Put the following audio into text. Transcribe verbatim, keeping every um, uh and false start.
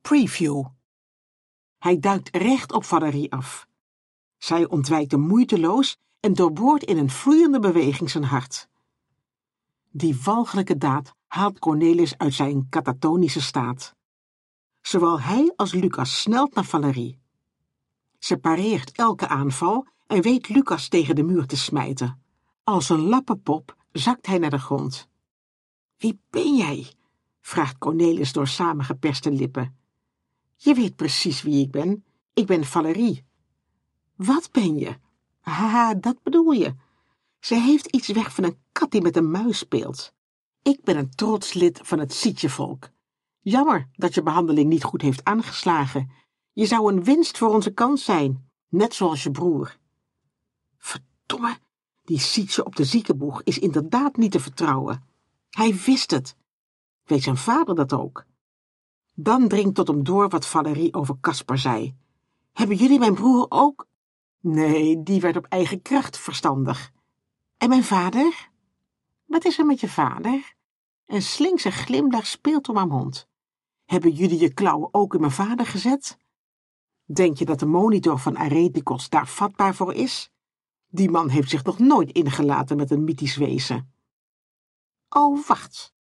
Preview. Hij duikt recht op Valerie af. Zij ontwijkt hem moeiteloos en doorboort in een vloeiende beweging zijn hart. Die walgelijke daad haalt Cornelis uit zijn katatonische staat. Zowel hij als Lucas snelt naar Valerie. Ze pareert elke aanval en weet Lucas tegen de muur te smijten. Als een lappenpop zakt hij naar de grond. Wie ben jij? Vraagt Cornelis door samengeperste lippen. Je weet precies wie ik ben. Ik ben Valerie. Wat ben je? Haha, dat bedoel je. Ze heeft iets weg van een kat die met een muis speelt. Ik ben een trots lid van het Sietjevolk. Jammer dat je behandeling niet goed heeft aangeslagen. Je zou een winst voor onze kans zijn, net zoals je broer. Verdomme, die Sietje op de ziekenboeg is inderdaad niet te vertrouwen. Hij wist het. Weet zijn vader dat ook? Dan dringt tot hem door wat Valerie over Caspar zei. Hebben jullie mijn broer ook? Nee, die werd op eigen kracht verstandig. En mijn vader? Wat is er met je vader? Een slinkse glimlach speelt om haar mond. Hebben jullie je klauwen ook in mijn vader gezet? Denk je dat de monitor van Aretikos daar vatbaar voor is? Die man heeft zich nog nooit ingelaten met een mythisch wezen. Oh, wacht.